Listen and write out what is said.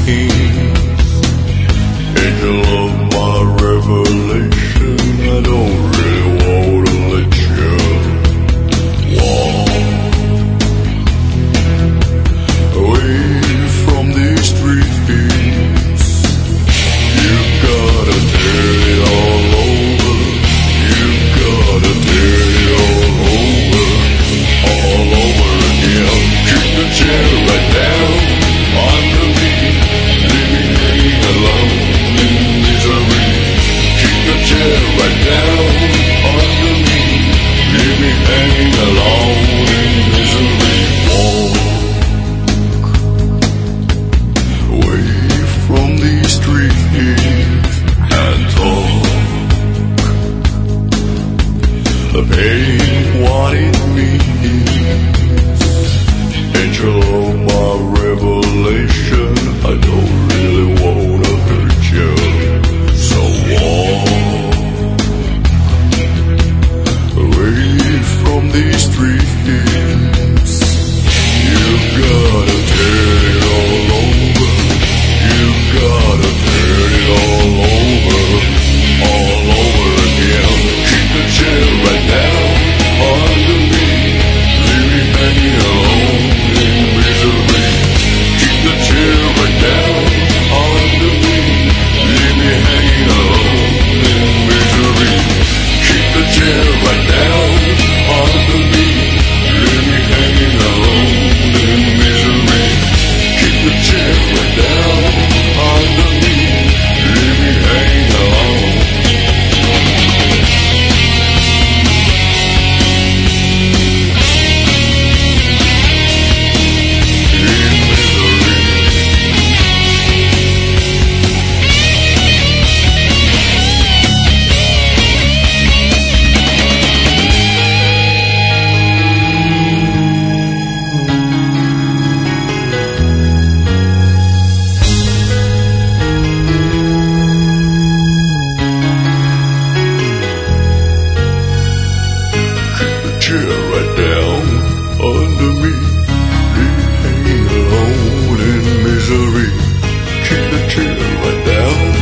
Angel of my revelation, I don't really wanna let you walk away from these streets. You gotta tear it all over. You gotta tear it all over again. Kick the chair right down under me, leave me hanging alone in misery. Kick the chair right down under me, leave me hanging alone in misery. Walk away from these streets and talk. The pain, what it means. Angel of my revelation, I don't really wanna hurt you. So walk away from these streets. You gotta tear it all over. You gotta tear it all over again. Keep the chair right down under me, leave me hanging alone in misery. Keep the chair right down under me, leave me hanging alone in misery. Keep the chair right down under me, leave me hanging alone in misery. Keep the chair right down under me, leave me hanging alone. Chair right down under me, leave me hanging alone in misery. Keep the chair right down